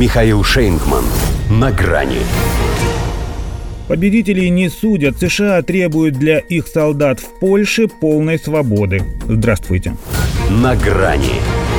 Михаил Шейнгман. На грани. Победителей не судят. США требуют для их солдат в Польше полной свободы. Здравствуйте. На грани.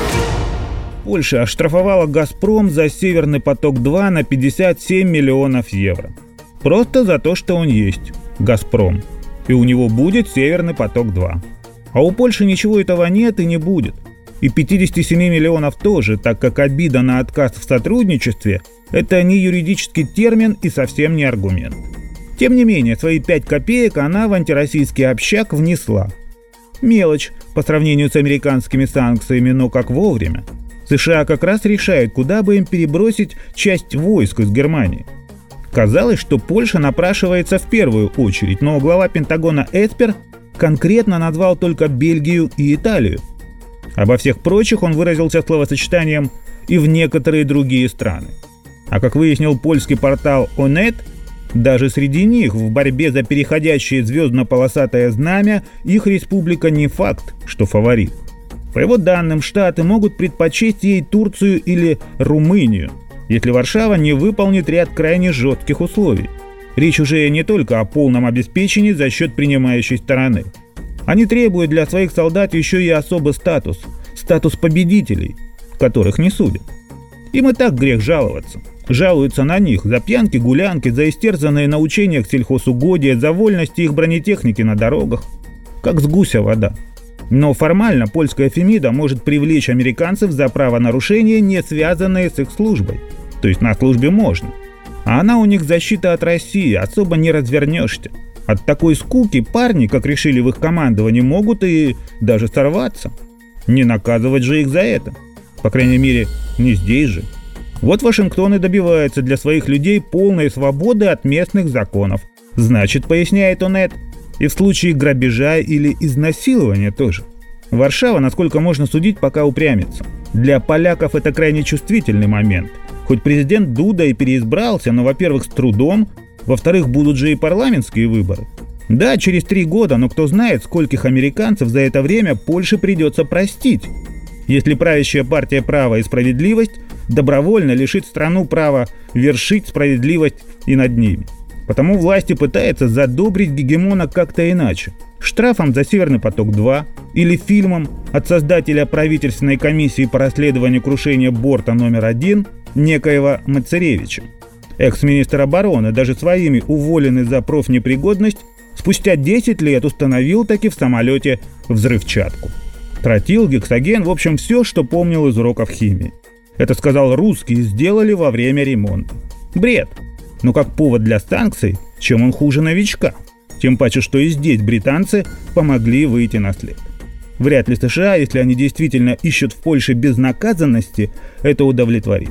Польша оштрафовала «Газпром» за «Северный поток-2» на 57 миллионов евро. Просто за то, что он есть. «Газпром». И у него будет «Северный поток-2». А у Польши ничего этого нет и не будет. И 57 миллионов тоже, так как обида на отказ в сотрудничестве – это не юридический термин и совсем не аргумент. Тем не менее, свои 5 копеек она в антироссийский общак внесла. Мелочь по сравнению с американскими санкциями, но как вовремя. США как раз решают, куда бы им перебросить часть войск из Германии. Казалось, что Польша напрашивается в первую очередь, но глава Пентагона Эспер конкретно назвал только Бельгию и Италию. Обо всех прочих он выразился словосочетанием «и в некоторые другие страны». А как выяснил польский портал Onet, даже среди них в борьбе за переходящее звездно-полосатое знамя их республика не факт, что фаворит. По его данным, Штаты могут предпочесть ей Турцию или Румынию, если Варшава не выполнит ряд крайне жестких условий. Речь уже не только о полном обеспечении за счет принимающей стороны. Они требуют для своих солдат еще и особый статус – статус победителей, которых не судят. Им и так грех жаловаться. Жалуются на них за пьянки, гулянки, за истерзанные на учениях сельхозугодия, за вольности их бронетехники на дорогах. Как с гуся вода. Но формально польская Фемида может привлечь американцев за правонарушения, не связанные с их службой. То есть на службе можно. А она у них защита от России, особо не развернешься. От такой скуки парни, как решили в их командовании, могут и даже сорваться. Не наказывать же их за это. По крайней мере, не здесь же. Вот Вашингтон и добивается для своих людей полной свободы от местных законов. Значит, поясняет Onet, и в случае грабежа или изнасилования тоже. Варшава, насколько можно судить, пока упрямится. Для поляков это крайне чувствительный момент. Хоть президент Дуда и переизбрался, но, во-первых, с трудом, во-вторых, будут же и парламентские выборы. Да, через 3 года, но кто знает, скольких американцев за это время Польше придется простить, если правящая партия «Право и справедливость» добровольно лишит страну права вершить справедливость и над ними. Потому власти пытаются задобрить гегемона как-то иначе. Штрафом за «Северный поток-2» или фильмом от создателя правительственной комиссии по расследованию крушения борта номер 1 некоего Мацеревича. Экс-министр обороны, даже своими уволенный за профнепригодность, спустя 10 лет установил таки в самолете взрывчатку. Тротил, гексоген, в общем, все, что помнил из уроков химии. Это, сказал, русские сделали во время ремонта. Бред. Но как повод для санкций, чем он хуже новичка? Тем паче, что и здесь британцы помогли выйти на след. Вряд ли США, если они действительно ищут в Польше безнаказанности, это удовлетворит.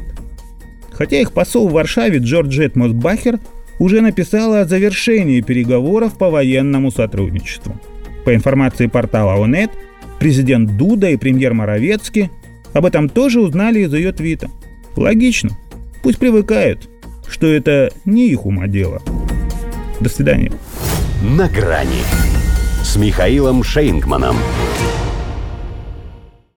Хотя их посол в Варшаве Джорджет Мосбахер уже написала о завершении переговоров по военному сотрудничеству. По информации портала Onet, президент Дуда и премьер Моровецкий об этом тоже узнали из ее твита. Логично. Пусть привыкают, что это не их ума дело. До свидания. На грани с Михаилом Шейнгманом.